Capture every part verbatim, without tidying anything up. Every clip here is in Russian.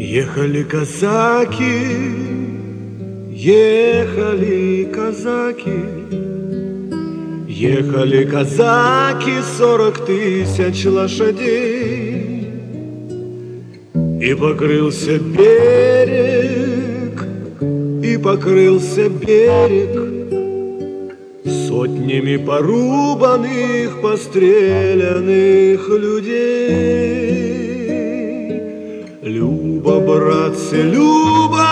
Ехали казаки, ехали казаки, ехали казаки, сорок тысяч лошадей, и покрылся берег, и покрылся берег сотнями порубанных, постреляных людей. Люба, братцы, Люба,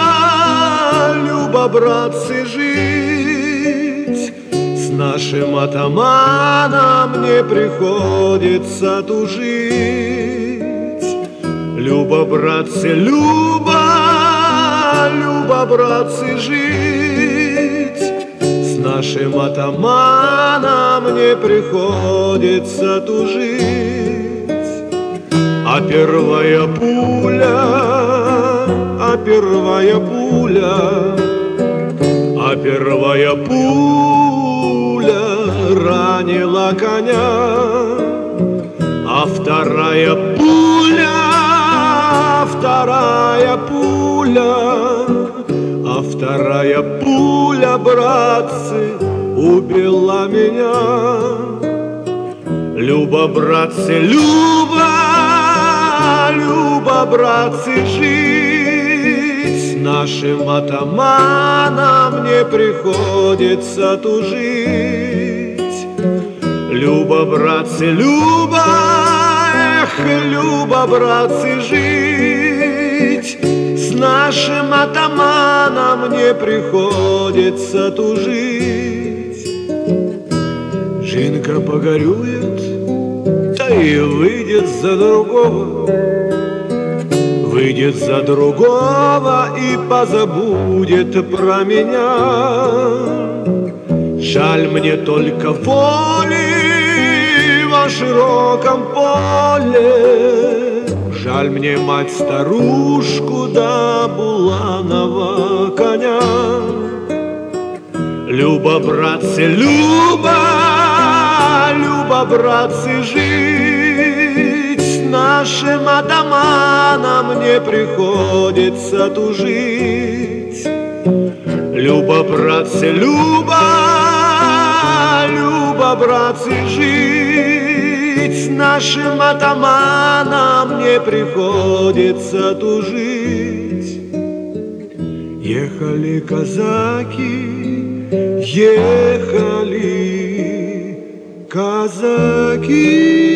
Люба, братцы, жить с нашим атаманом не приходится тужить. Люба, братцы, Люба, Люба, братцы, жить с нашим атаманом не приходится тужить. А первая пуля, а первая пуля, а первая пуля ранила коня, а вторая пуля, вторая пуля, а вторая пуля, братцы, убила меня. Люба, братцы, Люба, Люба, братцы, жить с нашим атаманом не приходится тужить. Люба, братцы, Люба, эх, Люба, братцы, жить с нашим атаманом не приходится тужить. Жинка погорюет, да и выйдет за другого, выйдет за другого и позабудет про меня. Жаль мне только воли во широком поле, жаль мне мать-старушку да буланого коня. Люба, братцы, Люба, Люба, братцы, жить с нашим атаманом не приходится тужить. Люба, братцы, Люба, Люба, братцы, жить с нашим атаманом не приходится тужить. Ехали казаки, ехали казаки.